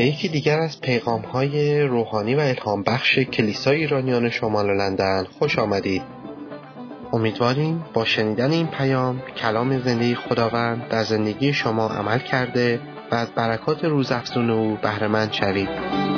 یکی دیگر از پیغام‌های روحانی و الهام بخش کلیسای ایرانیان شمال لندن خوش آمدید. امیدواریم با شنیدن این پیام کلام زنده خداوند در زندگی شما عمل کرده و از برکات روزافزون او بهره مند شوید.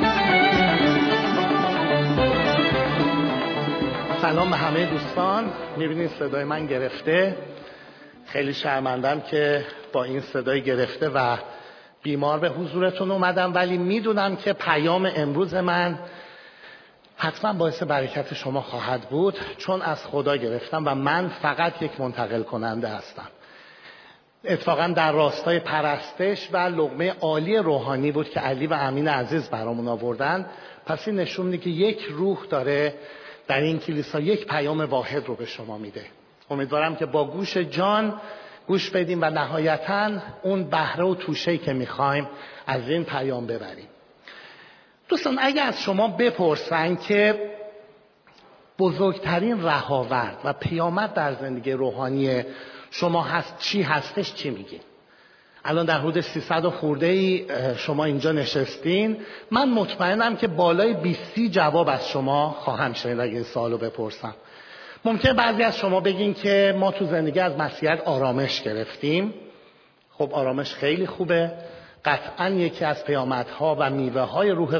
سلام به همه دوستان. می‌بینید صدای من گرفته. خیلی شرمندم که با این صدای گرفته و بیمار به حضورتون اومدم، ولی میدونم که پیام امروز من حتما باعث برکت شما خواهد بود، چون از خدا گرفتم و من فقط یک منتقل کننده هستم. اتفاقا در راستای پرستش و لقمه عالی روحانی بود که علی و امین عزیز برامون آوردن. پس این نشون میده که یک روح داره در این کلیسا یک پیام واحد رو به شما میده. امیدوارم که با گوش جان گوش بدیم و نهایتاً اون بهره و توشه‌ای که میخوایم از این پیام ببریم. دوستان، اگه از شما بپرسن که بزرگترین رهاورد و پیامد در زندگی روحانی شما هست چی هستش، چی میگین؟ الان در حدود 300 خورده شما اینجا نشستین. من مطمئنم که بالای 20 جواب از شما خواهم شنید اگه این سوالو بپرسم. ممکنه بعضی از شما بگین که ما تو زندگی از مسیحیت آرامش گرفتیم. خب آرامش خیلی خوبه. قطعاً یکی از پیامدها و میوه‌های روح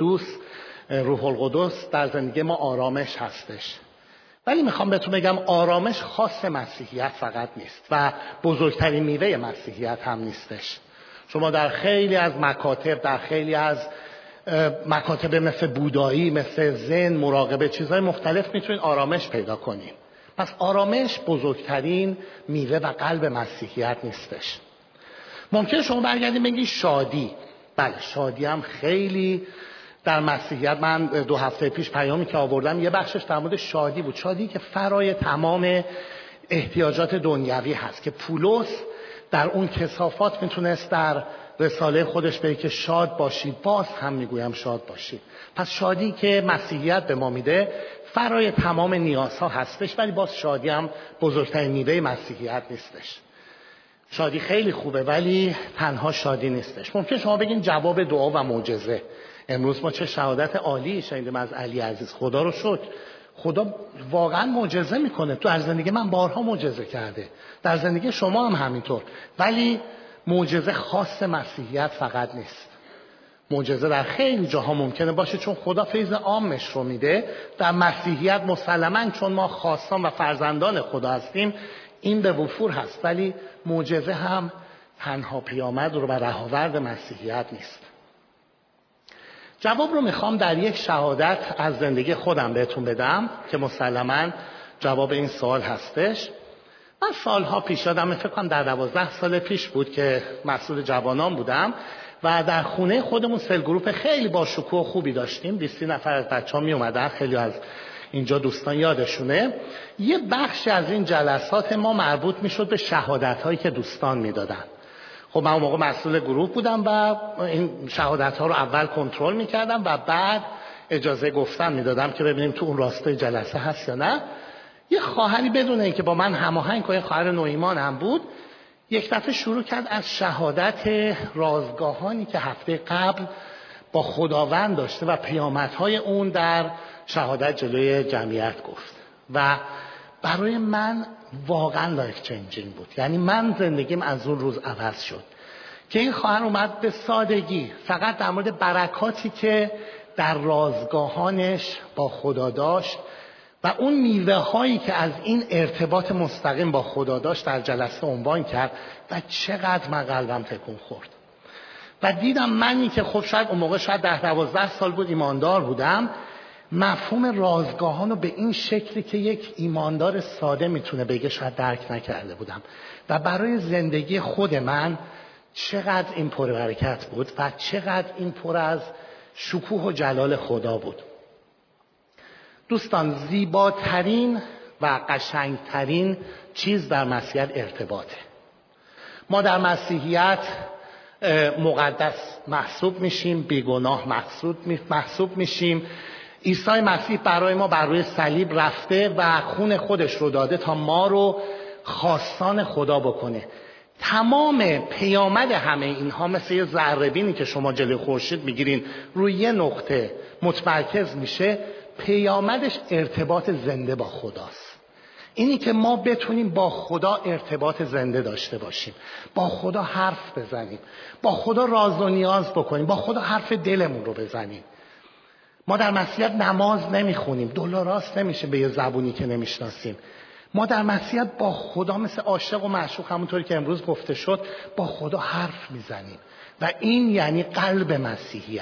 القدس در زندگی ما آرامش هستش. ولی میخوام بهتون بگم آرامش خاص مسیحیت فقط نیست و بزرگترین میوه مسیحیت هم نیستش. شما در خیلی از مکاتب مثل بودایی، مثل ذهن، مراقبه، چیزهای مختلف میتونید آرامش پیدا کنید. پس آرامش بزرگترین میوه و قلب مسیحیت نیستش. ممکنه شما برگردید بگید شادی. بله، شادی هم خیلی در مسیحیت، من 2 هفته پیش پیامی که آوردم یه بخشش در مورد شادی بود. شادی که فرای تمام احتیاجات دنیوی هست، که پولس در اون کثافات میتونست در رساله خودش بگه که شاد باشید، باز هم میگویم شاد باشید. پس شادی که مسیحیت به ما میده فرای تمام نیازها هستش، ولی باز شادی هم بزرگترین میوه مسیحیت نیستش. شادی خیلی خوبه ولی تنها شادی نیستش. ممکن شما بگین جواب دعا و معجزه. امروز ما چه شهادت عالی شنیدیم از علی عزیز. خدا رو شکر، خدا واقعا معجزه میکنه. تو از زندگی من بارها معجزه کرده، در زندگی شما هم همینطور. ولی معجزه خاص مسیحیت فقط نیست. معجزه در خیلی جاها ممکنه باشه، چون خدا فیض عامش رو میده. در مسیحیت مسلماً چون ما خاصان و فرزندان خدا هستیم این به وفور هست، ولی معجزه هم تنها پیامد رو و رهاورد مسیحیت نیست. جواب رو میخوام در یک شهادت از زندگی خودم بهتون بدم که مسلماً جواب این سوال هستش. من سالها پیش یادم، فکر کنم در 12 سال پیش بود که مسئول جوانان بودم و در خونه خودمون سل گروپ خیلی با شکوه خوبی داشتیم. 20 نفر از بچه‌ها می اومدن، خیلی از اینجا دوستان یادشونه. یه بخش از این جلسات ما مربوط میشد به شهادت‌هایی که دوستان میدادن. خب من اون موقع مسئول گروه بودم و این شهادت‌ها رو اول کنترل میکردم و بعد اجازه گفتن میدادم که ببینیم تو اون راستای جلسه هست یا نه. یه خواهری بدون اینکه با من هماهنگ کنه، خواهر نویمان هم بود، یک دفعه شروع کرد از شهادت رازگاهانی که هفته قبل با خداوند داشته و پیامدهای اون در شهادت جلوی جمعیت گفت و برای من واقعا لایف چنجینگ بود. یعنی من زندگیم از اون روز عوض شد که این خواهر اومد به سادگی فقط در مورد برکاتی که در رازگاهانش با خدا داشت و اون میوه هایی که از این ارتباط مستقیم با خدا داشت در جلسه عنوان کرد و چقدر من قلبم تکون خورد و دیدم منی که خب شاید اون موقع شاید 10-12 سال بود ایماندار بودم، مفهوم رازگاهان رو به این شکلی که یک ایماندار ساده میتونه بگه شاید درک نکرده بودم و برای زندگی خود من چقدر این پر برکت بود و چقدر این پر از شکوه و جلال خدا بود. دوستان، زیباترین و قشنگترین چیز در مسیحیت ارتباطه. ما در مسیحیت مقدس محسوب میشیم، بیگناه محسوب میشیم. عیسی مسیح برای ما بر روی صلیب رفته و خون خودش رو داده تا ما رو خواستان خدا بکنه. تمام پیامد همه اینها مثل یه ذره‌بینی که شما جلوی خورشید میگیرین روی یه نقطه متمرکز میشه، پیامدش ارتباط زنده با خداست. اینی که ما بتونیم با خدا ارتباط زنده داشته باشیم، با خدا حرف بزنیم، با خدا راز و نیاز بکنیم، با خدا حرف دلمون رو بزنیم. ما در مسیحیت نماز نمیخونیم، دلاراست نمیشه به یه زبونی که نمیشناسیم. ما در مسیحیت با خدا مثل عاشق و معشوق، همونطوری که امروز گفته شد، با خدا حرف میزنیم و این یعنی قلب مسیحیت.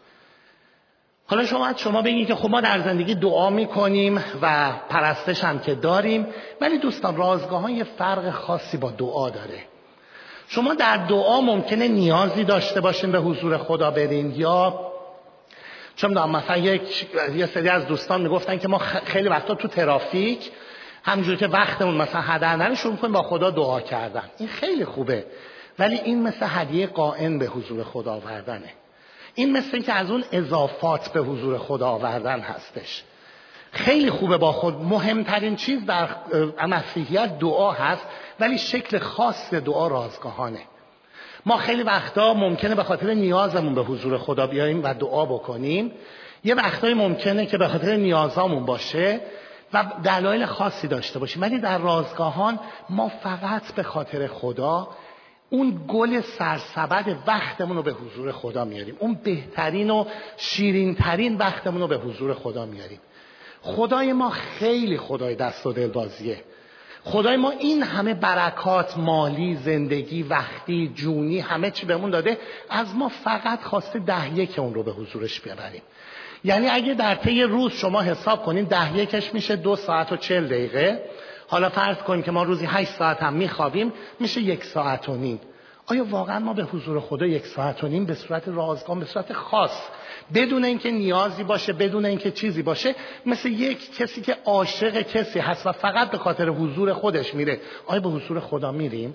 حالا شما بگید که خب ما در زندگی دعا میکنیم و پرستش هم که داریم، ولی دوستان رازگاهان یه فرق خاصی با دعا داره. شما در دعا ممکنه نیازی داشته باشین به حضور خدا برین، یا چون مثلا یه سری از دوستان میگفتن که ما خیلی وقتا تو ترافیک همونجوری که وقتمون مثلا هدر نره شروع می‌کنیم با خدا دعا کردن. این خیلی خوبه، ولی این مثل هدیه قائن به حضور خدا آوردنه. این مثل این که از اون اضافات به حضور خدا آوردن هستش. خیلی خوبه با خود. مهمترین چیز در مسیحیت دعا هست، ولی شکل خاص دعا رازگاهانه. ما خیلی وقتا ممکنه به خاطر نیازمون به حضور خدا بیاییم و دعا بکنیم، یه وقتایی ممکنه که به خاطر نیازامون باشه و دلایل خاصی داشته باشیم، ولی در رازگاهان ما فقط به خاطر خدا اون گل سرسبد وقتمون رو به حضور خدا میاریم، اون بهترین و شیرینترین وقتمون رو به حضور خدا میاریم. خدای ما خیلی خدای دست و دل بازیه. خدای ما این همه برکات مالی، زندگی، وقتی، جونی، همه چی بهمون داده، از ما فقط خواسته 10 اون رو به حضورش ببریم. یعنی اگه در طی روز شما حساب کنین 10 میشه 2 ساعت و 40 دقیقه. حالا فرض کنیم که ما روزی 8 ساعت هم میخوابیم، میشه 1 ساعت و نیم. آیا واقعا ما به حضور خدا 1 ساعت و نیم به صورت رازگاه، به صورت خاص، بدون اینکه نیازی باشه، بدون اینکه چیزی باشه، مثل یک کسی که عاشق کسی هست و فقط به خاطر حضور خودش میره، آیا به حضور خدا میریم؟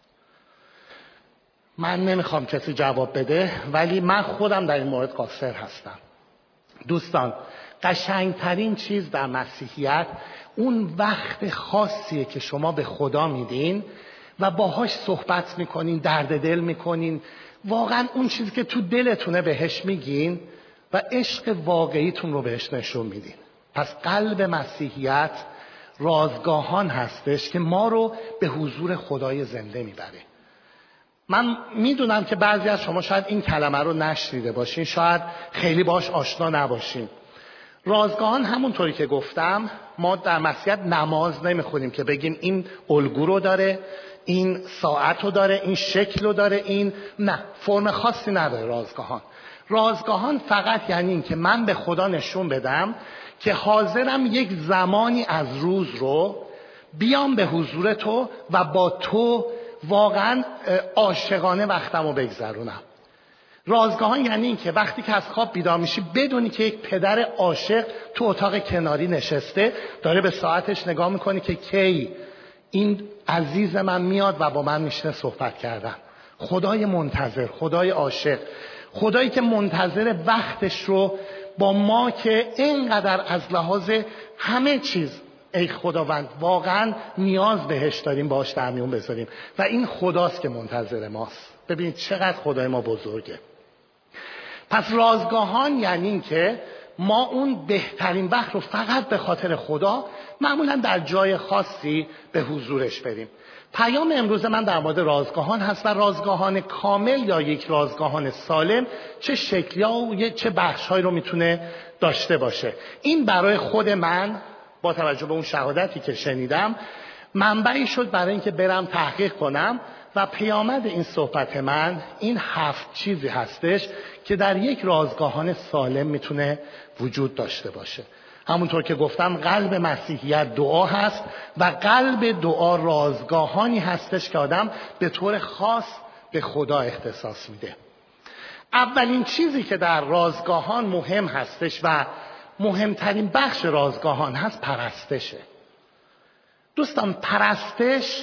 من نمیخوام کسی جواب بده، ولی من خودم در این مورد قاصر هستم. دوستان، قشنگترین چیز در مسیحیت اون وقت خاصیه که شما به خدا میدین و باهاش صحبت میکنین، درد دل میکنین، واقعا اون چیزی که تو دلتونه بهش میگین و عشق واقعیتون رو بهش نشون میدین. پس قلب مسیحیت رازگاهان هستش که ما رو به حضور خدای زنده میبره. من میدونم که بعضی از شما شاید این کلمه رو نشنیده باشین، شاید خیلی باش آشنا نباشین. رازگاهان همونطوری که گفتم، ما در مسیحیت نماز نمیخونیم که بگیم این الگو رو داره، این ساعت رو داره، این شکل رو داره، این نه، فرم خاصی نداره رازگاهان. رازگاهان فقط یعنی این که من به خدا نشون بدم که حاضرم یک زمانی از روز رو بیام به حضور تو و با تو واقعا عاشقانه وقتمو بگذرونم. رازگاهان یعنی این که وقتی که از خواب بیدار میشی بدونی که یک پدر عاشق تو اتاق کناری نشسته، داره به ساعتش نگاه میکنی که کی این عزیز من میاد و با من میشینه صحبت کردن. خدای منتظر، خدای عاشق، خدایی که منتظر وقتش رو با ما که اینقدر از لحاظ همه چیز ای خداوند واقعا نیاز بهش داریم باهاش در میون بذاریم و این خداست که منتظر ماست. ببینید چقدر خدای ما بزرگه. پس رازگاهان یعنی این که ما اون بهترین وقت رو فقط به خاطر خدا معمولا در جای خاصی به حضورش بریم. پیام امروز من در مورد رازگاهان هست و رازگاهان کامل یا یک رازگاهان سالم چه شکل‌ها و چه بخش‌هایی رو میتونه داشته باشه. این برای خود من با توجه به اون شهادتی که شنیدم منبعی شد برای اینکه برم تحقیق کنم و پیامد این صحبت من این 7 چیزی هستش که در یک رازگاهان سالم میتونه وجود داشته باشه. همونطور که گفتم قلب مسیحیت دعا هست و قلب دعا رازگاهانی هستش که آدم به طور خاص به خدا اختصاص میده. اولین چیزی که در رازگاهان مهم هستش و مهمترین بخش رازگاهان هست پرستشه. دوستان، پرستش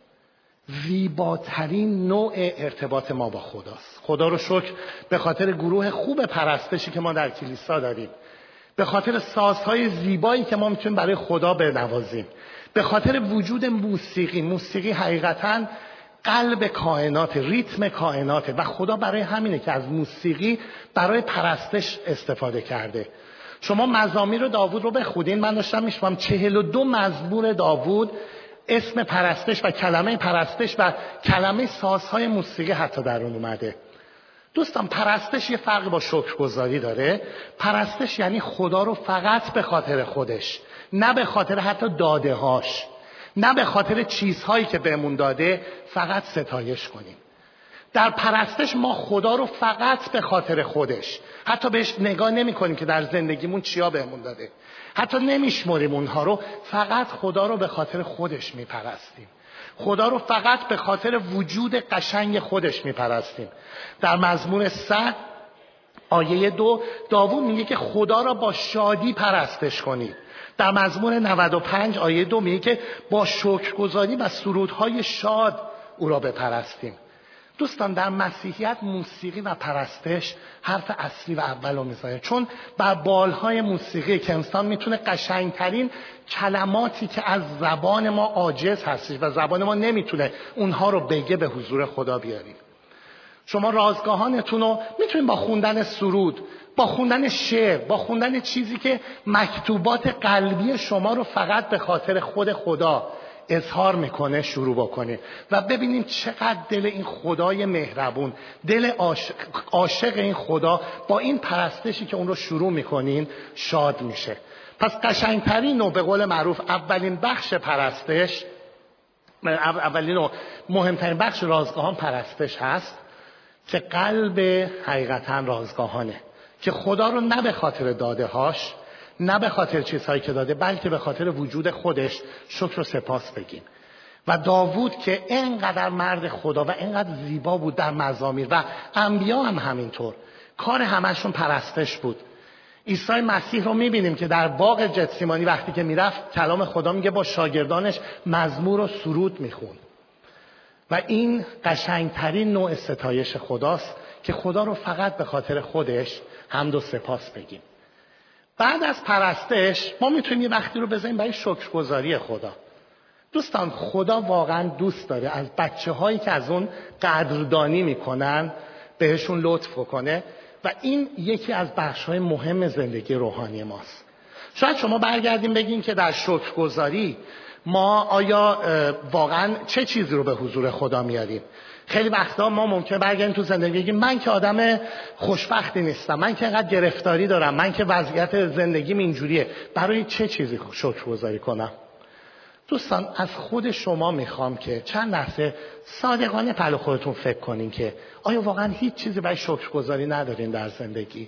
زیباترین نوع ارتباط ما با خداست. خدا رو شکر به خاطر گروه خوب پرستشی که ما در کلیسا داریم، به خاطر سازهای زیبایی که ما میتونیم برای خدا بنوازیم، به خاطر وجود موسیقی. موسیقی حقیقتاً قلب کائنات، ریتم کائناته و خدا برای همینه که از موسیقی برای پرستش استفاده کرده. شما مزامیر داوود رو بخونین، من داشتم میشمم 42 مزمور داوود اسم پرستش و کلمه پرستش و کلمه سازهای موسیقی حتی در اون اومده. دوستان پرستش یه فرق با شکرگزاری داره. پرستش یعنی خدا رو فقط به خاطر خودش، نه به خاطر حتی داده هاش، نه به خاطر چیزهایی که بهمون داده، فقط ستایش کنیم. در پرستش ما خدا رو فقط به خاطر خودش، حتی بهش نگاه نمی کنیم که در زندگیمون چیا بهمون داده، حتی نمیشمریم اونها رو، فقط خدا رو به خاطر خودش میپرستیم. خدا رو فقط به خاطر وجود قشنگ خودش میپرستیم. در مزمور 100 آیه 2 داوود میگه که خدا را با شادی پرستش کنید. در مزمور 95 آیه 2 میگه که با شکرگزاری و سرودهای شاد او را بپرستیم. دوستان در مسیحیت موسیقی و پرستش حرف اصلی و اول رو میذاره، چون بر بالهای موسیقی که انسان میتونه قشنگترین کلماتی که از زبان ما عاجز هستش و زبان ما نمیتونه اونها رو بگه به حضور خدا بیاریم. شما رازگاهانتون رو میتونید با خوندن سرود، با خوندن شعر، با خوندن چیزی که مکتوبات قلبی شما رو فقط به خاطر خود خدا اظهار میکنه شروع بکنید و ببینیم چقدر دل این خدای مهربون، دل عاشق این خدا با این پرستشی که اون رو شروع میکنین شاد میشه. پس قشنگترین و به قول معروف اولین بخش پرستش، اولین و مهمترین بخش رازگاهان پرستش هست که قلب حقیقتا رازگاهانه، که خدا رو نه به خاطر داده هاش، نه به خاطر چیزهایی که داده، بلکه به خاطر وجود خودش شکر و سپاس بگیم. و داوود که اینقدر مرد خدا و اینقدر زیبا بود در مزامیر و انبیا هم همینطور، کار همشون پرستش بود. عیسی مسیح رو میبینیم که در باغ گتسیمانی وقتی که میرفت کلام خدا میگه با شاگردانش مزمور و سرود میخوند و این قشنگترین نوع ستایش خداست که خدا رو فقط به خاطر خودش حمد و سپاس بگیم. بعد از پرستش ما میتونیم یه وقتی رو بذاریم برای شکرگزاری خدا. دوستان خدا واقعا دوست داره از بچه هایی که از اون قدردانی میکنن بهشون لطف کنه و این یکی از بخش های مهم زندگی روحانی ماست. شاید شما برگردیم بگین که در شکرگزاری ما آیا واقعا چه چیزی رو به حضور خدا میاریم؟ خیلی وقتا ما ممکنه برگردیم تو زندگی بگیم من که آدم خوشبختی نیستم، من که اینقدر گرفتاری دارم، من که وضعیت زندگیم اینجوریه، برای چه چیزی شکرگزاری کنم؟ دوستان از خود شما میخوام که چند لحظه صادقانه پلو خودتون فکر کنین که آیا واقعا هیچ چیزی برای شکرگزاری ندارین در زندگی؟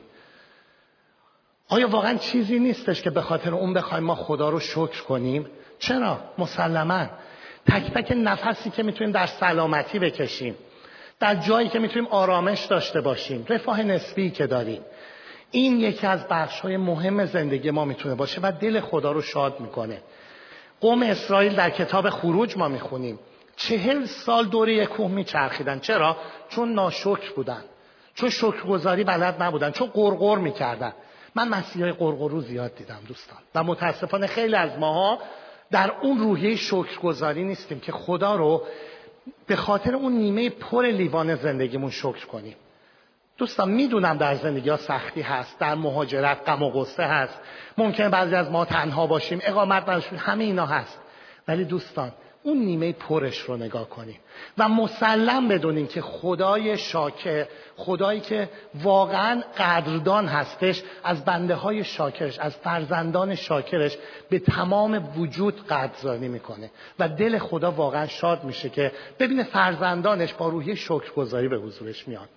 آیا واقعا چیزی نیستش که به خاطر اون بخوایم ما خدا رو شکر کنیم؟ چرا؟ مسلماً تک تک نفسی که میتونیم در سلامتی بکشیم، در جایی که میتونیم آرامش داشته باشیم، رفاه نسبی که داریم، این یکی از بخش‌های مهم زندگی ما میتونه باشه و دل خدا رو شاد میکنه. قوم اسرائیل در کتاب خروج ما میخونیم 40 سال دور یک کوه میچرخیدن. چرا؟ چون ناشکر بودن، چون شکرگزاری بلد نبودن، چون غرغر میکردن. من مسیحای غرغرو زیاد دیدم دوستان و متاسفانه خیلی از ماها در اون روحیه شکرگزاری نیستیم که خدا رو به خاطر اون نیمه پر لیوان زندگیمون شکر کنیم. دوستان میدونم در زندگی ها سختی هست، در مهاجرت غم و غصه هست، ممکنه بعضی از ما تنها باشیم، اقامت نداشتیم، همه اینا هست، ولی دوستان اون نیمه پرش رو نگاه کنیم و مسلم بدونیم که خدای شاکر، خدایی که واقعا قدردان هستش، از بنده های شاکرش، از فرزندان شاکرش به تمام وجود قدردانی میکنه و دل خدا واقعا شاد میشه که ببینه فرزندانش با روحیه شکرگزاری به حضورش میان.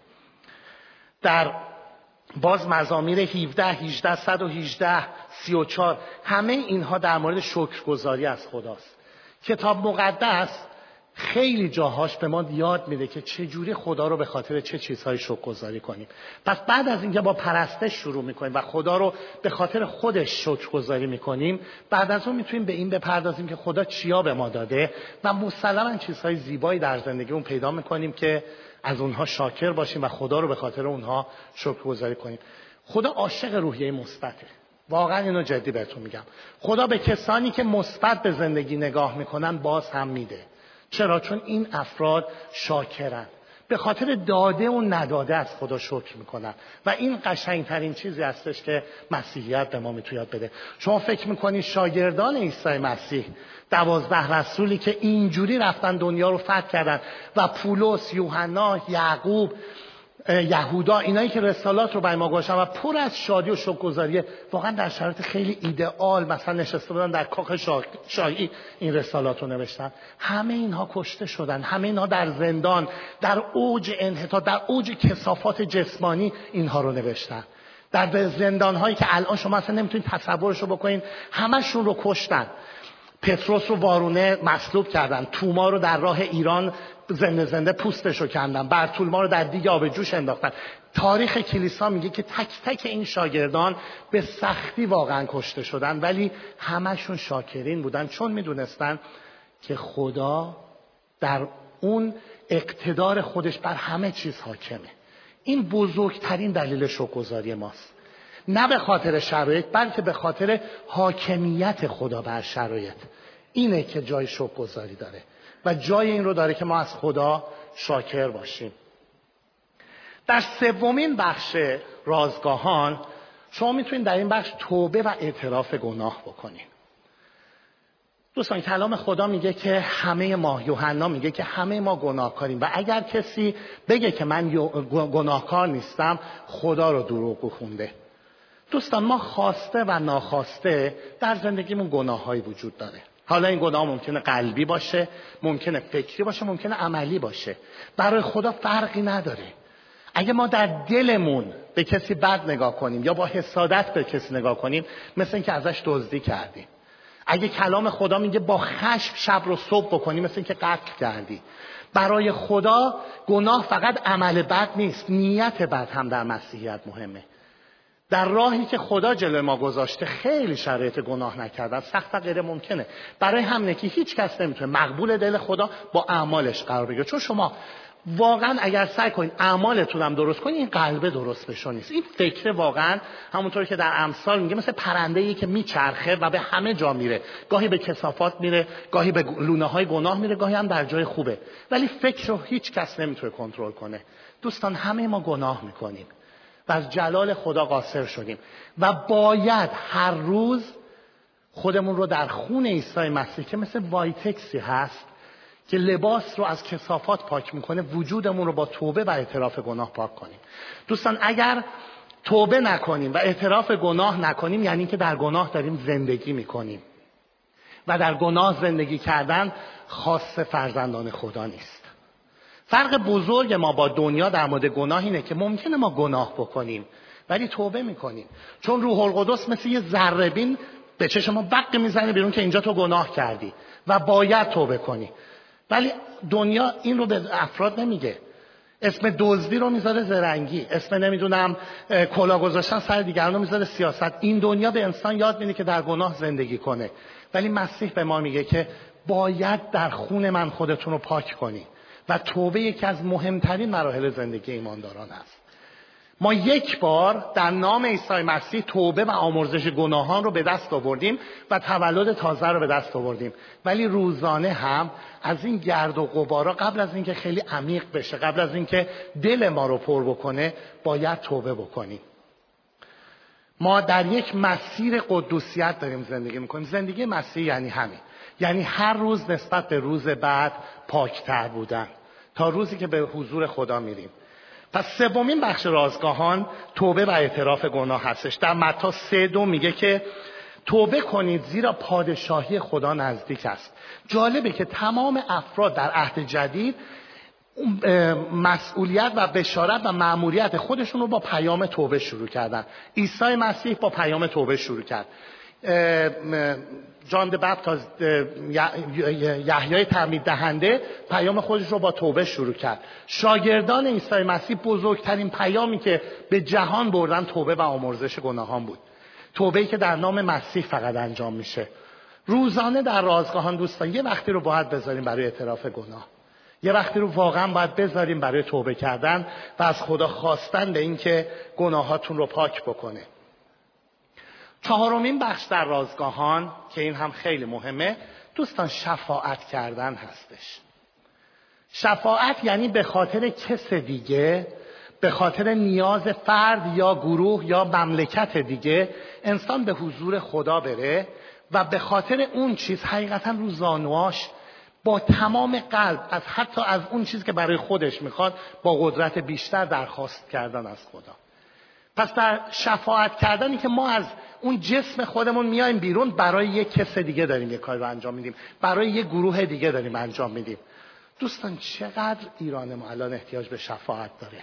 در باز مزامیر 17، 18، 118، 34 همه اینها در مورد شکرگزاری از خداست. کتاب مقدس خیلی جاهاش به ما یاد میده که چجوری خدا رو به خاطر چه چیزهای شکرگزاری کنیم. پس بعد از اینکه با پرستش شروع میکنیم و خدا رو به خاطر خودش شکرگزاری میکنیم، بعد از اون میتونیم به این بپردازیم که خدا چیا به ما داده و مسلماً چیزهای زیبایی در زندگیمون پیدا میکنیم که از اونها شاکر باشیم و خدا رو به خاطر اونها شکرگزاری کنیم. خدا عاشق روحیه مثبته. واقعا اینو جدی بهتون میگم. خدا به کسانی که مثبت به زندگی نگاه میکنن باز هم میده. چرا؟ چون این افراد شاکرن، به خاطر داده و نداده از خدا شکر میکنن و این قشنگترین چیزی هستش که مسیحیت به ما میتونه یاد بده. شما فکر میکنید شاگردان عیسی مسیح 12 رسولی که اینجوری رفتن دنیا رو فتح کردن و پولس، یوحنا، یعقوب، یهودا، اینایی که رسالات رو برای ما گذاشتن و پر از شادی و شکرگزاری، واقعا در شرایط خیلی ایدئال مثلا نشسته بودن در کاخ شاهی این رسالات رو نوشتن، همه اینها کشته شدن، همه اینها در زندان، در اوج انحطاط، در اوج کثافات جسمانی اینها رو نوشتن، در زندان هایی که الان شما اصلا نمیتونید تصورش رو بکنین، همشون رو کشتن. پتروس رو وارونه مصلوب کردن، توما رو در راه ایران زنده پوستش رو کندن، برتولما رو در دیگ آب جوش انداختن. تاریخ کلیسا میگه که تک تک این شاگردان به سختی واقعا کشته شدن، ولی همشون شاکرین بودن، چون میدونستن که خدا در اون اقتدار خودش بر همه چیز حاکمه. این بزرگترین دلیل شکرگزاری ماست، نه به خاطر شرایط بلکه به خاطر حاکمیت خدا بر شرایط. اینه که جای شکرگزاری داره و جای این رو داره که ما از خدا شاکر باشیم. در سومین بخش رازگاهان شما میتونید در این بخش توبه و اعتراف گناه بکنید. دوستان کلام خدا میگه که همه ما، یوحنا میگه که همه ما گناهکاریم و اگر کسی بگه که من گناهکار نیستم خدا رو دروغ خونده. دوستان ما خواسته و ناخواسته در زندگیمون گناهایی وجود داره. حالا این گناه ممکنه قلبی باشه، ممکنه فکری باشه، ممکنه عملی باشه. برای خدا فرقی نداره. اگه ما در دلمون به کسی بد نگاه کنیم یا با حسادت به کسی نگاه کنیم، مثل این که ازش دزدی کردیم. اگه کلام خدا میگه با خشم شب رو صبح بکنیم، مثل این که قتل کردی. برای خدا گناه فقط عمل بد نیست، نیت بد هم در مسیحیت مهمه. در راهی که خدا جلوی ما گذاشته خیلی شرایط گناه نکردن سخت و غیر ممکنه. برای همینه که هیچ کس نمیتونه مقبول دل خدا با اعمالش قرار بگیره، چون شما واقعا اگر سعی کنید اعمالتون هم درست کنید، این قلب درست بشه نیست. این فکر واقعا همونطور که در امثال میگه مثل پرنده‌ای که میچرخه و به همه جا میره، گاهی به کثافات میره، گاهی به لونه‌های گناه میره، گاهی هم در جای خوبه، ولی فکر رو هیچ کس نمیتونه کنترل کنه. دوستان همه ما گناه میکنیم و از جلال خدا قاصر شدیم و باید هر روز خودمون رو در خون عیسی مسیح که مثل وایتکسی هست که لباس رو از کثافات پاک میکنه، وجودمون رو با توبه و اعتراف گناه پاک کنیم. دوستان اگر توبه نکنیم و اعتراف گناه نکنیم، یعنی که در گناه داریم زندگی میکنیم و در گناه زندگی کردن خاص فرزندان خدا نیست. فرق بزرگ ما با دنیا در مورد گناه اینه که ممکنه ما گناه بکنیم ولی توبه میکنیم، چون روح القدس مثل یه ذره بین به چشم ما بق میزنه بیرون که اینجا تو گناه کردی و باید توبه کنی. ولی دنیا این رو به افراد نمیگه. اسم دزدی رو میذاره زرنگی، اسم نمیدونم کلاه گذاشتن سر دیگران رو میذاره سیاست. این دنیا به انسان یاد میده که در گناه زندگی کنه، ولی مسیح به ما میگه که باید در خون من خودتون رو پاک کنی و توبه یکی از مهمترین مراحل زندگی ایمانداران است. ما یک بار در نام عیسی مسیح توبه و آمرزش گناهان رو به دست آوردیم و تولد تازه رو به دست آوردیم، ولی روزانه هم از این گرد و غبارا قبل از اینکه خیلی عمیق بشه، قبل از اینکه دل ما رو پر بکنه، باید توبه بکنیم. ما در یک مسیر قدوسیت داریم زندگی میکنیم. زندگی مسیح یعنی همین، یعنی هر روز نسبت به روز بعد پاکتر بودن تا روزی که به حضور خدا میریم. پس سومین بخش رازگاهان توبه و اعتراف گناه هستش. در متی 3:2 میگه که توبه کنید زیرا پادشاهی خدا نزدیک است. جالبه که تمام افراد در عهد جدید مسئولیت و بشارت و مأموریت خودشون رو با پیام توبه شروع کردن. عیسی مسیح با پیام توبه شروع کرد. جان بپتیست، یحیای تعمید دهنده پیام خودش رو با توبه شروع کرد. شاگردان عیسی مسیح بزرگترین پیامی که به جهان بردن توبه و آمرزش گناهان بود. توبه‌ای که در نام مسیح فقط انجام میشه. روزانه در رازگاهان دوستان یه وقتی رو باید بذاریم برای اعتراف گناه، یه وقتی رو واقعا باید بذاریم برای توبه کردن و از خدا خواستن به این که گناهاتون رو پاک بکنه. چهارمین بخش در رازگاهان که این هم خیلی مهمه دوستان، شفاعت کردن هستش. شفاعت یعنی به خاطر کس دیگه، به خاطر نیاز فرد یا گروه یا مملکت دیگه انسان به حضور خدا بره و به خاطر اون چیز حقیقتا رو زانواش با تمام قلب حتی از اون چیز که برای خودش میخواد با قدرت بیشتر درخواست کردن از خدا. پس در شفاعت کردنی که ما از اون جسم خودمون میایم بیرون، برای یک کس دیگه داریم یک کاری رو انجام میدیم، برای یک گروه دیگه داریم انجام میدیم. دوستان چقدر ایران ما الان احتیاج به شفاعت داره.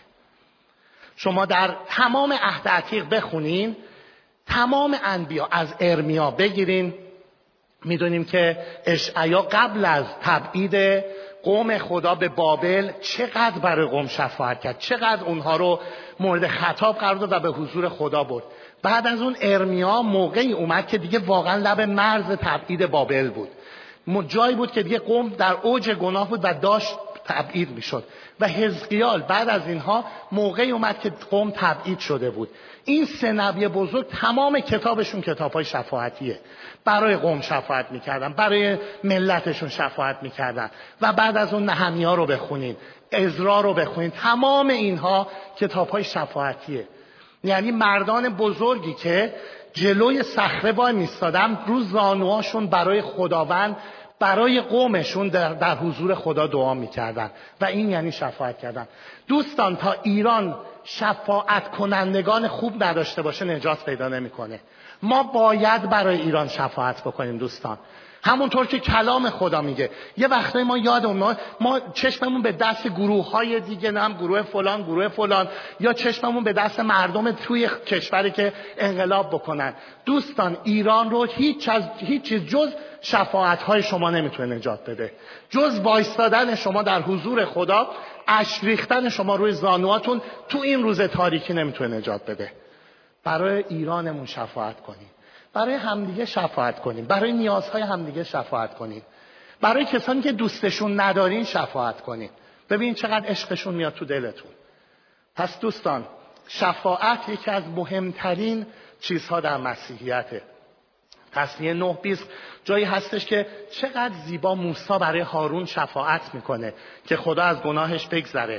شما در تمام عهد عتیق بخونین، تمام انبیا از ارمیا بگیرین، میدونیم که اشعیا قبل از تبعید قوم خدا به بابل چقدر برای قوم شفاعت کرد، چقدر اونها رو مورد خطاب قرار داد و به حضور خدا برد. بعد از اون ارمیا موقعی اومد که دیگه واقعا لب مرز تبعید بابل بود، جایی بود که دیگه قوم در اوج گناه بود و داشت تبعید میشد. و حزقیال بعد از اینها موقعی اومد که قوم تبعید شده بود. این سه نبی بزرگ تمام کتابشون کتاب‌های شفاعتیه. برای قوم شفاعت میکردن، برای ملتشون شفاعت میکردن. و بعد از اون نهمیا رو بخونین، عزرا رو بخونین، تمام اینها کتاب‌های شفاعتیه. یعنی مردان بزرگی که جلوی صخره وای میستادن، رو زانوهاشون برای خداوند، برای قومشون در حضور خدا دعا میکردن و این یعنی شفاعت کردن. دوستان تا ایران شفاعت کنندگان خوب نداشته باشه نجات پیدا نمیکنه. ما باید برای ایران شفاعت بکنیم دوستان، همونطور که کلام خدا میگه. یه وقتایی ما یادمون ما چشممون به دست گروه‌های دیگه، نه هم گروه فلان یا چشممون به دست مردم توی کشوری که انقلاب بکنن. دوستان ایران رو هیچ چیز جز شفاعت‌های شما نمیتونه نجات بده، جز وایستادن شما در حضور خدا، اشک ریختن شما روی زانوهاتون تو این روز تاریکی نمیتونه نجات بده. برای ایرانمون شفاعت کنیم، برای همدیگه شفاعت کنیم، برای نیازهای همدیگه شفاعت کنیم، برای کسانی که دوستشون ندارین شفاعت کنیم. ببین چقدر عشقشون میاد تو دلتون. پس دوستان شفاعت یکی از مهمترین چیزها در مسیحیته. تثنیه 9:20 جایی هستش که چقدر زیبا موسی برای هارون شفاعت میکنه که خدا از گناهش بگذره.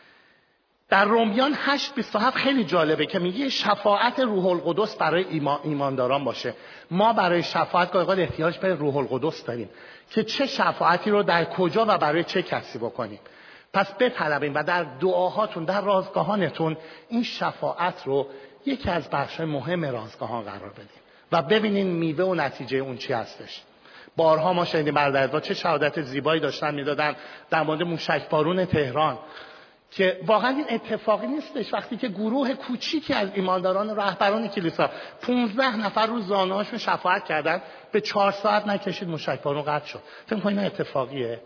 در رومیان 8:27 خیلی جالبه که میگه شفاعت روح القدس برای ایمانداران باشه. ما برای شفاعت گاهی احتیاج به روح القدس داریم که چه شفاعتی رو در کجا و برای چه کسی بکنیم. پس بطلبیم و در دعاهاتون، در رازگاهانتون این شفاعت رو یکی از بخش‌های مهم رازگاهان قرار بدیم و ببینین میوه و نتیجه اون چی هستش. بارها ما شنیدیم برادرها چه شهادت زیبایی داشتن میدادن در مورد موشکبارون تهران، که واقعا این اتفاقی نیستش وقتی که گروه کوچیکی از ایمانداران و رهبران کلیسا 15 نفر رو زانوهاشون شفاعت کردن، به 4 ساعت نکشید موشکبارون قطع شد. فکر کنید این اتفاقیه؟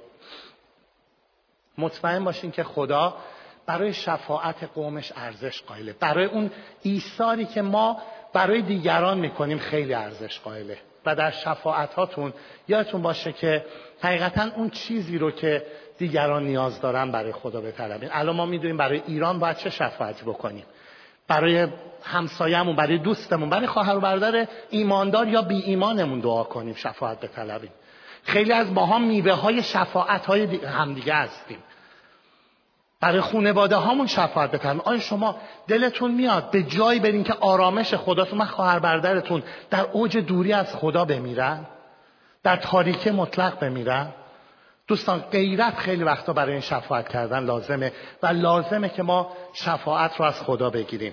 مطمئن باشین که خدا برای شفاعت قومش ارزش قائله، برای اون ایثاری که ما برای دیگران میکنیم خیلی ارزش قائله. و در شفاعتاتون یادتون باشه که حقیقتا اون چیزی رو که دیگران نیاز دارن برای خدا بطلبین. الان ما میدونیم برای ایران باید چه شفاعتی بکنیم، برای همسایه‌مون، برای دوستمون، برای خواهر و برادر ایماندار یا بی ایمانمون دعا کنیم، شفاعت بطلبیم. خیلی از ماها میوه های شفاعت های همدیگه هستیم. برای خانواده هامون شفاعت بکنیم. آیا شما دلتون میاد به جایی برین که آرامش خداتون و خواهر برادرتون در اوج دوری از خدا بمیرن، در تاریکی مطلق بمیرن؟ دوستان غیرت خیلی وقتا برای این شفاعت کردن لازمه و لازمه که ما شفاعت رو از خدا بگیریم.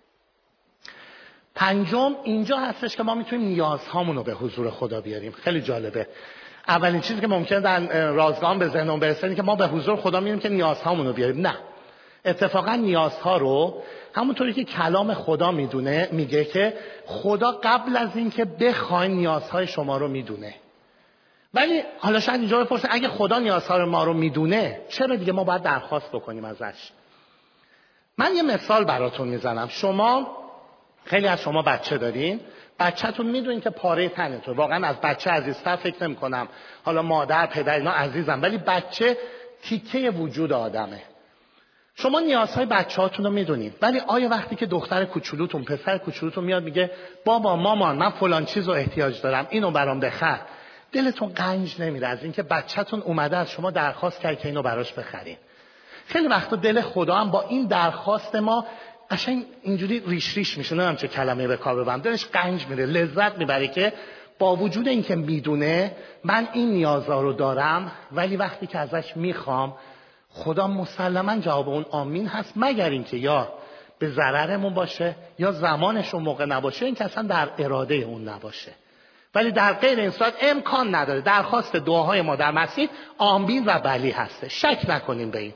پنجم اینجا هستش که ما میتونیم نیازهامون رو به حضور خدا بیاریم. خیلی جالبه. اولین چیزی که ممکنه در رازگان به ذهنم برسه اینه که ما به حضور خدا میریم که نیازهامون رو بیاریم. نه، اتفاقا نیازها رو همونطوری که کلام خدا میگه که خدا قبل از این که بخواین نیازهای شما رو میدونه. ولی حالا شاید اینجا بپرسید اگه خدا نیازها رو ما رو میدونه چرا دیگه ما باید درخواست بکنیم ازش؟ من یه مثال براتون میزنم. خیلی از شما بچه دارین، بچه‌تون میدونین که پاره تنتون، واقعا از بچه عزیزتر فکر نمی‌کنم، حالا مادر پدر اینا عزیزم، ولی بچه تیکه وجود آدمه. شما نیازهای بچه‌هاتون رو میدونید، ولی آیا وقتی که دختر کوچولوتون، پسر کوچولوتون میاد میگه بابا مامان من فلان چیزو احتیاج دارم، اینو برام بخر، دلتون قنج نمیره از اینکه بچه‌تون اومده از شما درخواست کرد که اینو براش بخرین. خیلی وقتا دل خدا هم با این درخواست ما قشنگ اینجوری ریش ریش میشه، نمیدونم چه کلمه به کار ببرم، دلش قنج میره، لذت میبره که با وجود اینکه میدونه من این نیازها رو دارم، ولی وقتی که ازش میخوام خدا مسلما جواب اون آمین هست، مگر اینکه یا به ضررمون باشه یا زمانش اون موقع نباشه، این که اصلا در اراده اون نباشه. ولی در غیر این صورت امکان نداره. درخواست دعاهای ما در مسیح آمین و بلی هسته، شک نکنیم به این.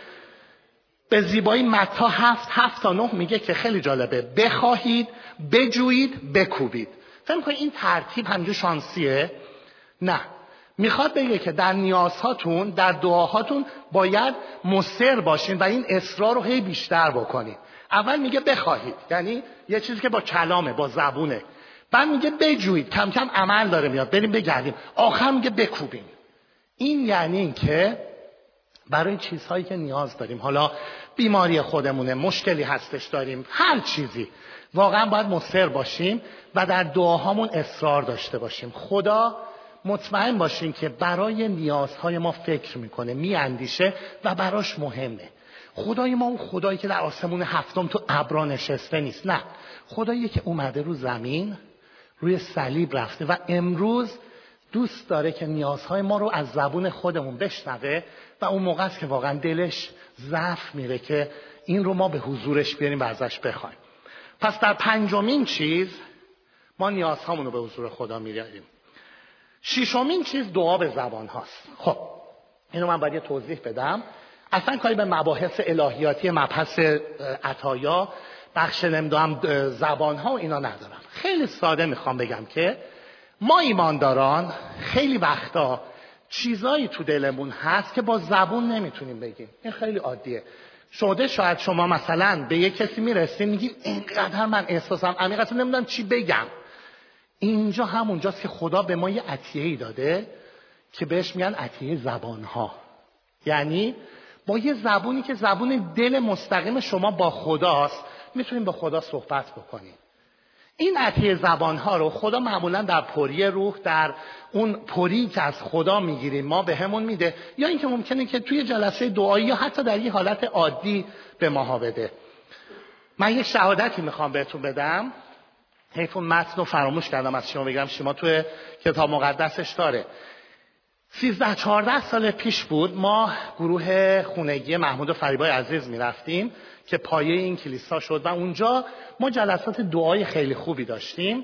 به زیبایی متی 7:7-9 میگه که خیلی جالبه، بخواهید، بجویید، بکوبید. فکر می‌کنید این ترتیب همینجور شانسیه؟ نه، میخواد بگه که در نیازهاتون، در دعاهاتون باید مصر باشین و این اصرار رو هی بیشتر بکنید. اول میگه بخواهید، یعنی یه چیزی که با کلامه، با زبونه. بعد میگه بجویید، کم کم عمل داره میاد، بریم بگردیم. آخر میگه بکوبیم. این یعنی این که برای چیزهایی که نیاز داریم، حالا بیماری خودمونه، مشکلی هستش داریم، هر چیزی، واقعا باید مصر باشیم و در دعاهامون اصرار داشته باشیم. خدا مطمئن باشیم که برای نیازهای ما فکر میکنه، میاندیشه و براش مهمه. خدای ما اون خدایی که در آسمون هفتم تو ابرا نشسته نیست، نه، خدایی که اومده رو زمین، روی صلیب رفته و امروز دوست داره که نیازهای ما رو از زبون خودمون بشنوه و اون موقع است که واقعا دلش ضعف میره که این رو ما به حضورش بیاریم و ازش بخوایم. پس در پنجمین چیز ما نیازهامون رو به حضور خدا میاریم. ششمین چیز دعا به زبان هاست. خب اینو من باید یه توضیح بدم. اصلا کاری به مباحث الهیاتی مبحث عطایا، بخش نمیدونم زبان ها و اینا ندارم. خیلی ساده میخوام بگم که ما ایمانداران خیلی وقتا چیزایی تو دلمون هست که با زبون نمیتونیم بگیم. این خیلی عادیه. شاید شما مثلا به یه کسی میرسید میگید اینقدر من احساسم عمیق اصلا نمیدونم چی بگم. اینجا همونجاست که خدا به ما یه عطیه‌ای داده که بهش میگن عطیه زبانها. یعنی با یه زبونی که زبون دل مستقیم شما با خداست میتونیم با خدا صحبت بکنیم. این عطیه زبانها رو خدا معمولا در پری روح، در اون پری که از خدا میگیریم ما به همون میده، یا اینکه ممکنه که توی جلسه دعایی یا حتی در یه حالت عادی به ماها بده. من یک شهادتی میخوام بهتون بدم، حیف اون متن رو فراموش کردم از شما بگم، شما توی کتاب مقدسش داره. 13-14 سال پیش بود، ما گروه خونگی محمود و فریبای عزیز میرفتیم که پایه این کلیسا شد و اونجا ما جلسات دعای خیلی خوبی داشتیم.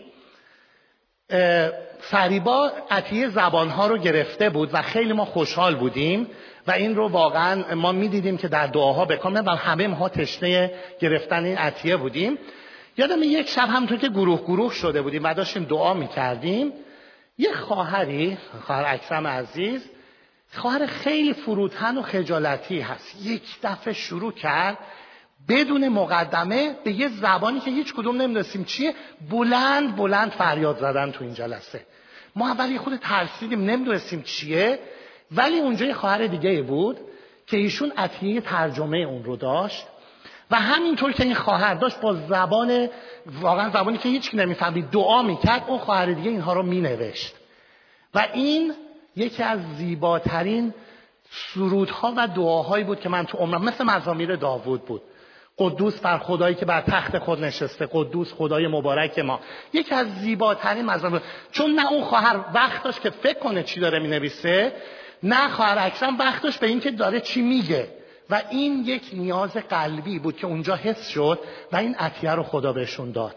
فریبا عطیه زبانها رو گرفته بود و خیلی ما خوشحال بودیم و این رو واقعا ما میدیدیم که در دعاها بکنه و همه ما تشنه گرفتن این عطیه بودیم. یادم یک شب همونطور که گروه شده بودیم و داشتیم دعا میکردیم، یه خواهر اکرم عزیز، خواهر خیلی فروتن و خجالتی هست، یک دفعه شروع کرد بدون مقدمه به یه زبانی که هیچ کدوم نمیدونستیم چیه بلند بلند فریاد زدن تو این جلسه. ما اولی خود ترسیدیم، نمیدونستیم چیه، ولی اونجا یه خواهر دیگه بود که ایشون عطیه ترجمه اون رو داشت و همینطور که این خواهر داشت با زبان واقعا زبانی که هیچ کی نمیفهمید دعا میکرد، اون خواهر دیگه اینها رو مینوشت و این یکی از زیباترین سرودها و دعاهایی بود که من تو عمرم، مثل مزامیر داوود بود. قدوس بر خدایی که بر تخت خود نشسته، قدوس خدای مبارک ما. یکی از زیباترین مزامیر، چون نه اون خواهر وقت داشت که فکر کنه چی داره مینویسه، نه خواهر اکرم وقت داشت به این که داره چی میگه و این یک نیاز قلبی بود که اونجا حس شد و این عطیه رو خدا بهشون داد.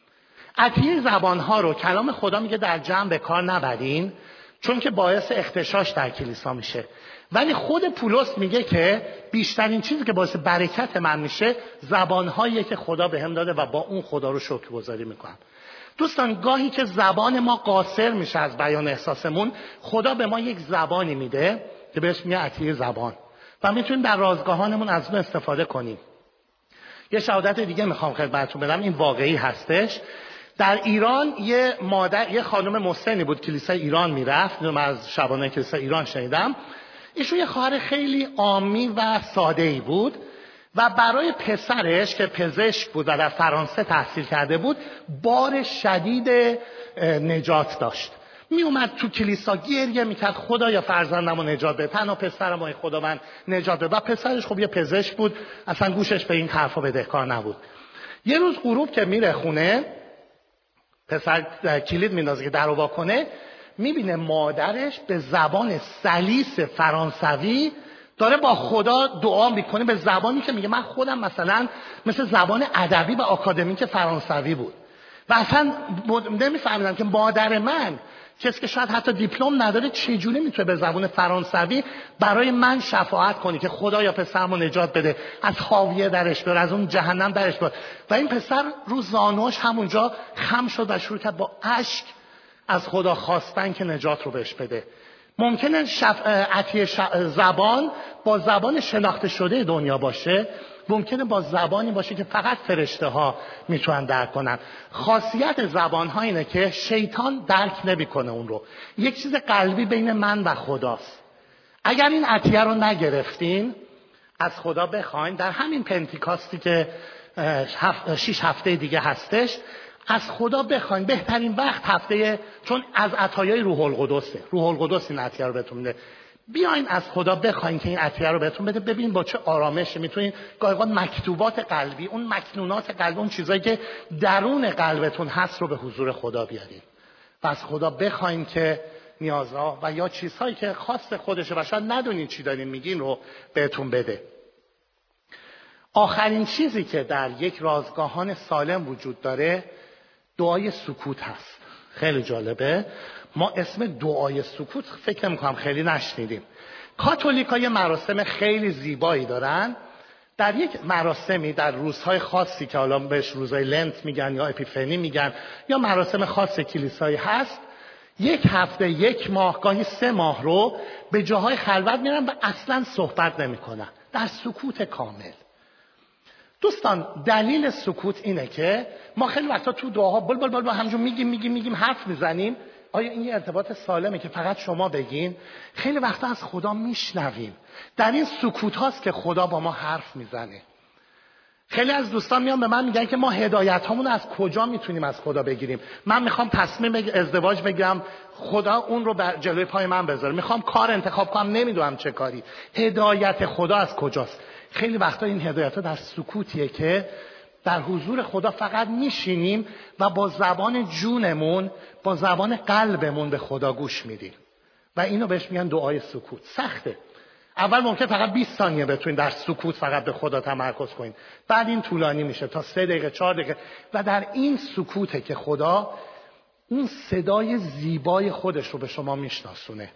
عطیه زبانها رو کلام خدا میگه در جمع به کار نبرین، چون که باعث اختشاش در کلیسا میشه. ولی خود پولس میگه که بیشترین چیزی که باعث برکت من میشه زبانهایی که خدا بهم داده و با اون خدا رو شکرگزاری میکنم. دوستان گاهی که زبان ما قاصر میشه از بیان احساسمون، خدا به ما یک زبانی میده که بهش میگه عطیه زبان و میتونیم در رازگاهانمون از اون استفاده کنیم. یه شهادت دیگه میخوام خدمتتون بدم، این واقعی هستش. در ایران یه خانم مسنی بود، کلیسای ایران میرفت، من از شبانه کلیسای ایران شنیدم. ایشون یه خواهر خیلی عامی و ساده‌ای بود و برای پسرش که پزشک بود و در فرانسه تحصیل کرده بود بار شدید نجات داشت. می اومد تو کلیسا گریه میکرد خدایا فرزندمو نجات بده، تنها پسرم ای خدا من نجات بده. و پسرش خب یه پزشک بود، اصلا گوشش به این حرفا بدهکار نبود. یه روز غروب که میره خونه، پسر کلید میندازه که درو وا کنه، میبینه مادرش به زبان سلیس فرانسوی داره با خدا دعا میکنه، به زبانی که میگه من خودم مثلا مثل زبان ادبی و آکادمیک فرانسوی بود و اصلا نمیفهمیدم که مادر من کسی که شاید حتی دیپلم نداره چجوری میتونه به زبان فرانسوی برای من شفاعت کنی که خدایا پسرمو نجات بده، از خاویه درش بیار، از اون جهنم درش بیار. و این پسر رو زانوش همونجا خم شد و شروع کرد با اشک از خدا خواستن که نجات رو بهش بده. ممکنه زبان با زبان شناخته شده دنیا باشه، ممکنه با زبانی باشه که فقط فرشته ها میتونن درک کنن. خاصیت زبان ها اینه که شیطان درک نمیکنه اون رو. یک چیز قلبی بین من و خداست. اگر این عطیه رو نگرفتین، از خدا بخواین در همین پنتیکاستی که 6 هفته دیگه هستش، از خدا بخواین. بهترین وقت هفته، چون از عطایای روح القدسه، روح القدس این عطیه رو بهتون میده. بیاین از خدا بخواین که این عطیه رو بهتون بده، ببین با چه آرامشی میتونین گاهی مکتوبات قلبی، اون مکنونات قلبی، اون چیزایی که درون قلبتون هست رو به حضور خدا بیارین و از خدا بخواین که نیازها و یا چیزهایی که خاص خودشه و شاید ندونین چی دارین میگین رو بهتون بده. آخرین چیزی که در یک رازگاهان سالم وجود داره دعای سکوت هست. خیلی جالبه، ما اسم دعای سکوت فکر میکنم خیلی نشنیدیم. کاتولیکا یه مراسم خیلی زیبایی دارن. در یک مراسمی در روزهای خاصی که حالا بهش روزهای لنت میگن یا اپیفنی میگن یا مراسم خاص کلیسایی هست، 1 هفته 1 ماه گاهی 3 ماه رو به جاهای خلوت میرن و اصلا صحبت نمیکنن، در سکوت کامل. دوستان دلیل سکوت اینه که ما خیلی وقتا تو دعاها بل بل بل همجور میگیم حرف میزنیم. آیا این یه ارتباط سالمه که فقط شما بگین؟ خیلی وقتا از خدا میشنویم. در این سکوت هاست که خدا با ما حرف میزنه. خیلی از دوستان میان به من میگن که ما هدایت هامون از کجا میتونیم از خدا بگیریم؟ من میخوام تصمیم ازدواج بگیرم، خدا اون رو بر جلوی پای من بذاره. میخوام کار انتخاب کنم، نمیدونم چه کاری. هدایت خدا از کجاست؟ خیلی وقتا این هدایت ها در سکوتیه که در حضور خدا فقط میشینیم و با زبان جونمون، با زبان قلبمون به خدا گوش میدیم و اینو بهش میگن دعای سکوت. سخته. اول ممکن فقط 20 ثانیه بتونین در سکوت فقط به خدا تمرکز کنین، بعد این طولانی میشه تا 3 دقیقه 4 دقیقه و در این سکوته که خدا اون صدای زیبای خودش رو به شما میشناسونه.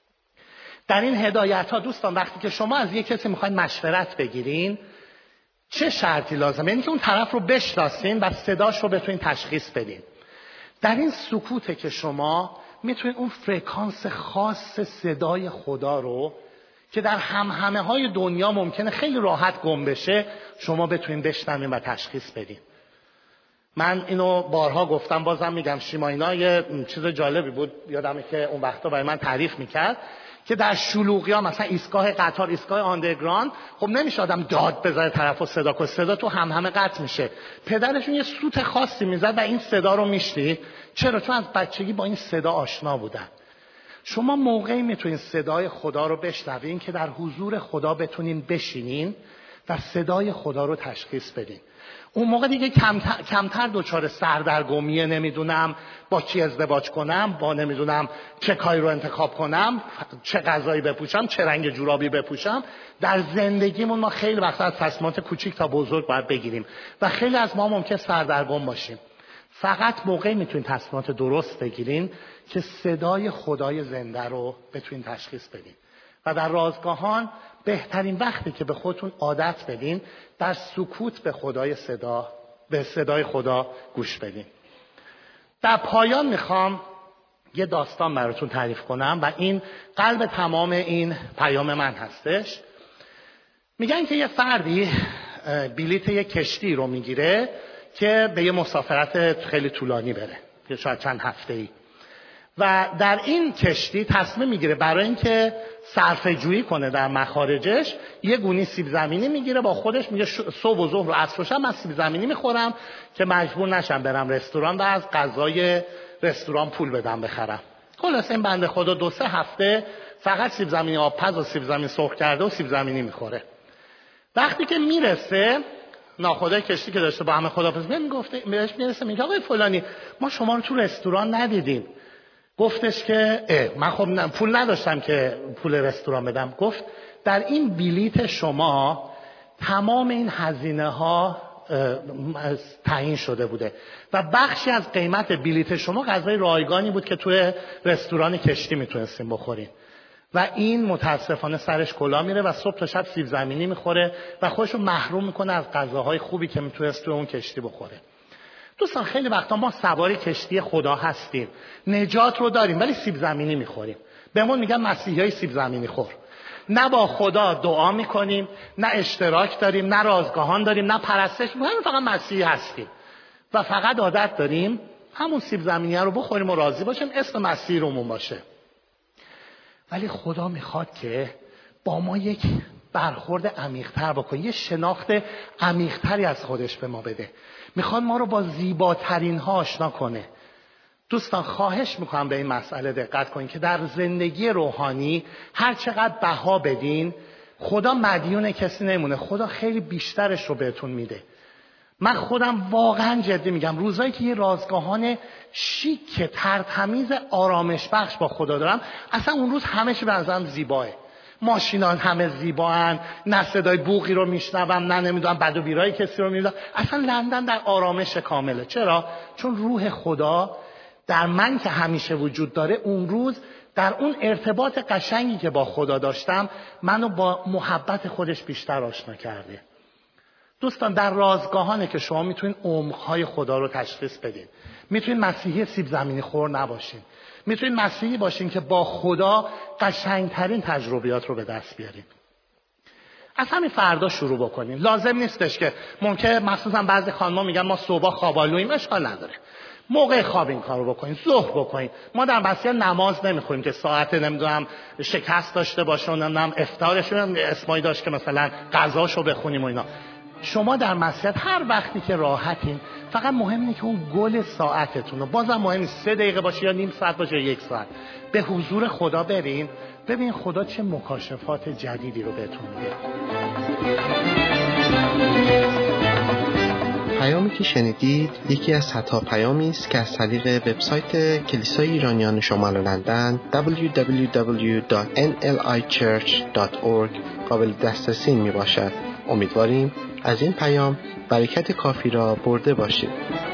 در این هدایت ها دوستان وقتی که شما از یک کسی میخواین مشورت بگیرین، چه شرطی لازمه؟ یعنی که اون طرف رو بشناسین و صداش رو بتونین تشخیص بدین. در این سکوته که شما میتونین اون فرکانس خاص صدای خدا رو که در همهمه های دنیا ممکنه خیلی راحت گم بشه، شما بتونین بشنوین و تشخیص بدین. من اینو بارها گفتم، بازم میگم. شیماینا یه چیز جالبی بود، یادمه که اون وقتا برای من تعریف میکرد که در شلوغی‌ها مثلا ایستگاه قطار، ایستگاه آندرگراند، خب نمیشه آدم داد بزنه طرفو صدا کنه، صدا تو همهمه قطع میشه. پدرشون یه سوت خاصی میزد و این صدا رو میشنید. چرا؟ چون از بچگی با این صدا آشنا بودن. شما موقعی میتونین صدای خدا رو بشنوین که در حضور خدا بتونین بشینین و صدای خدا رو تشخیص بدین. اون موقع دیگه کمتر دچار سردرگمیه، نمیدونم با کی ازدواج کنم، با نمیدونم چه کاری رو انتخاب کنم، چه غذایی بپوشم، چه رنگ جورابی بپوشم. در زندگیمون ما خیلی وقتا از تصمیمات کوچیک تا بزرگ باید بگیریم و خیلی از ما ممکن سردرگم باشیم. فقط موقعی میتونین تصمیمات درست بگیرین که صدای خدای زنده رو بتونین تشخیص بدین. و در رازگاهان بهترین وقتی که به خودتون عادت بدین در سکوت به صدای خدا گوش بدین. در پایان میخوام یه داستان براتون تعریف کنم و این قلب تمام این پیام من هستش. میگن که یه فردی بلیت یه کشتی رو میگیره که به یه مسافرت خیلی طولانی بره، که شاید چند هفته‌ای، و در این کشتی تصمیم میگیره برای اینکه صرفه جویی کنه در مخارجش، یه گونی سیب زمینی میگیره با خودش، میگه صبح و ظهر و عصر و شب من سیب زمینی میخورم که مجبور نشم برم رستوران و از غذای رستوران پول بدم بخرم. خلاص این بنده خدا 2-3 هفته فقط سیب زمینی آبپز و سیب زمینی سرخ کرده و سیب زمینی میخوره. وقتی که میرسه ناخدای کشتی که داشته با همه خداحافظی میگفته، بهش میرسه میگه آقای فلانی ما شما رو تو رستوران ندیدیم. گفتش که من خب پول نداشتم که پول رستوران بدم. گفت در این بلیت شما تمام این هزینه ها تعیین شده بوده و بخشی از قیمت بلیت شما غذای رایگانی بود که توی رستوران کشتی میتونستیم بخوریم و این متاسفانه سرش کلا میره و صبح تا شب سیب زمینی میخوره و خودش رو محروم میکنه از غذاهای خوبی که میتونست توی اون کشتی بخوره. دوستان خیلی وقتا ما سواری کشتی خدا هستیم، نجات رو داریم ولی سیب زمینی میخوریم. بهمون میگن مسیحیای سیب زمینی خور. نه با خدا دعا میکنیم، نه اشتراک داریم، نه رازگاهان داریم، نه پرستش میکنیم، فقط مسیحی هستیم و فقط عادت داریم همون سیب زمینی رو بخوریم و راضی باشیم، اسم مسیحی رومون باشه. ولی خدا میخواد که با ما یک برخورد عمیق‌تر بکنه، یه شناخت عمیق‌تری از خودش به ما بده. میخواد ما رو با زیباترین ها آشنا کنه. دوستان خواهش میکنم به این مسئله دقت کنین که در زندگی روحانی هر چقدر بها بدین خدا مدیون کسی نمونه، خدا خیلی بیشترش رو بهتون میده. من خودم واقعا جدی میگم روزایی که یه رازگاهان شیک ترتمیز آرامش بخش با خدا دارم، اصلا اون روز همه چی به نظرم زیباه. ماشینان همه زیبان، نه صدای بوقی رو میشنوم، نه نمیدونم بد و بیرای کسی رو میبینم. اصلا لندن در آرامش کامله. چرا؟ چون روح خدا در من که همیشه وجود داره اون روز در اون ارتباط قشنگی که با خدا داشتم منو با محبت خودش بیشتر آشنا کرده. دوستان در رازگاهانه که شما میتونید عمق‌های خدا رو تشخیص بدین. میتونید مسیحی سیب زمینی خور نباشین. میتونید مسیحی باشین که با خدا قشنگترین تجربیات رو به دست بیارین. از همین فردا شروع بکنین. لازم نیستش که ممکنه مخصوصا بعضی خانم‌ها میگن ما صبح خوابالوییم، اشکال نداره. موقع خواب این کارو بکنین، ظهر بکنین. ما در مسیح نماز نمیخونیم که ساعت نمیدونم شکست داشته باشه و نمیدونم افطارش اسمایی داشت که مثلا غذاشو بخونیم و اینا. شما در مسجد هر وقتی که راحتین، فقط مهم اینه که اون گل ساعتتون رو، بازم مهم نیست 3 دقیقه باشه یا نیم ساعت باشه یا 1 ساعت، به حضور خدا برین، ببین خدا چه مکاشفات جدیدی رو بهتون میده. پیامی که شنیدید یکی از صدها پیامی است که از طریق وبسایت کلیسای ایرانیان شمال لندن www.nlichurch.org قابل دسترسی می باشد. امیدواریم از این پیام برکت کافی را برده باشید.